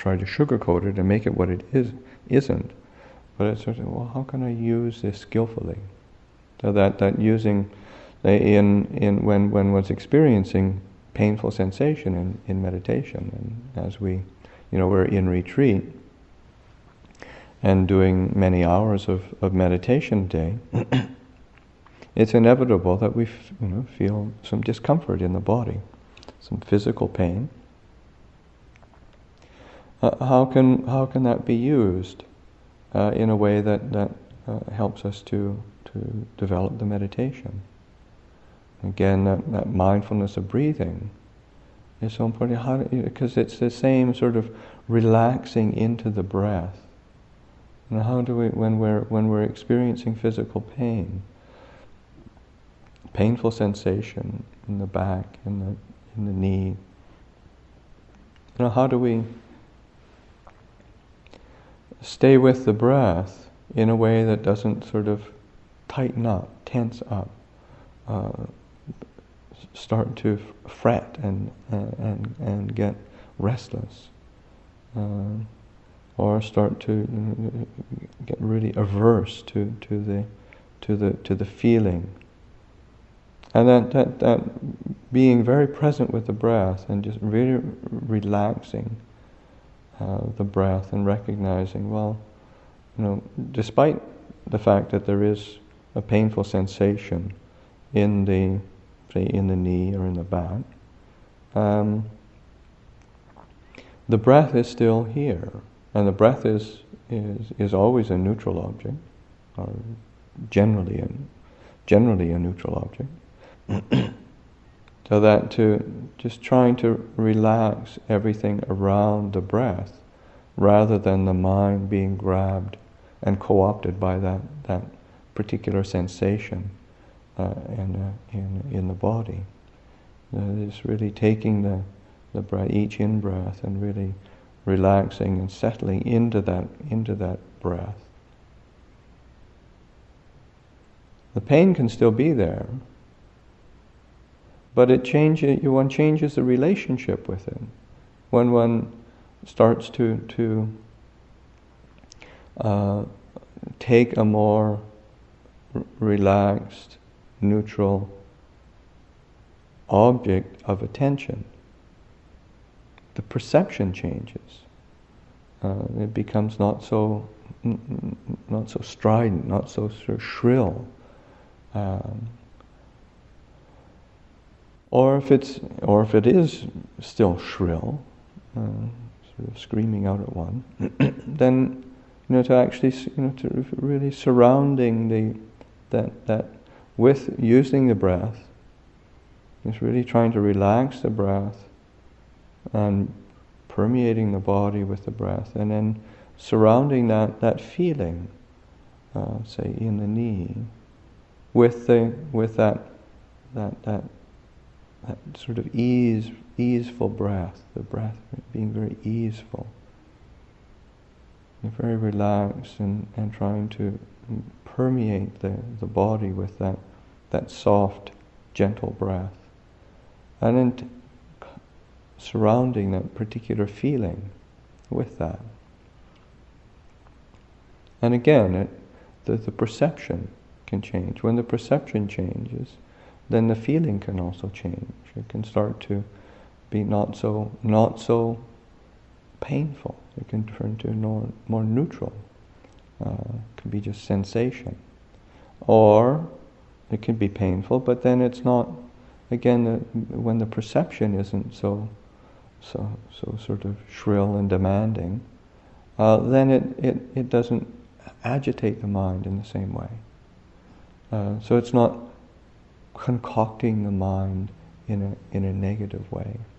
try to sugarcoat it and make it what it isn't. But it's sort of, well, how can I use this skillfully? So that using when one's experiencing painful sensation in meditation, and as we're in retreat and doing many hours of meditation a day, it's inevitable that we feel some discomfort in the body, some physical pain. How can that be used in a way that helps us to develop the meditation? Again, that mindfulness of breathing is so important, because it's the same sort of relaxing into the breath. And how do we, when we're experiencing physical pain, painful sensation in the back, in the knee, how do we stay with the breath in a way that doesn't sort of tighten up, tense up, start to fret and get restless, or start to get really averse to the feeling, and that being very present with the breath and just really relaxing the breath and recognizing, well, despite the fact that there is a painful sensation in the knee or in the back, the breath is still here, and the breath is always a neutral object, or generally a neutral object. So that just trying to relax everything around the breath, rather than the mind being grabbed and co-opted by that particular sensation in the body. It's really taking the breath, each in-breath, and really relaxing and settling into that breath. The pain can still be there, but one changes the relationship with it. When one starts to take a more relaxed, neutral object of attention, the perception changes. It becomes not so strident, not so sort of shrill. Or if it is still shrill, sort of screaming out at one, then to actually to really surrounding that with using the breath, is really trying to relax the breath and permeating the body with the breath, and then surrounding that feeling, say in the knee, with that sort of easeful breath, the breath being very easeful, and very relaxed, and trying to permeate the body with that soft, gentle breath, and then surrounding that particular feeling with that. And again, the perception can change. When the perception changes, then the feeling can also change. It can start to be not so painful. It can turn to more neutral. It can be just sensation. Or it can be painful, but then it's not, again, when the perception isn't so sort of shrill and demanding, then it doesn't agitate the mind in the same way. So it's not concocting the mind in a negative way.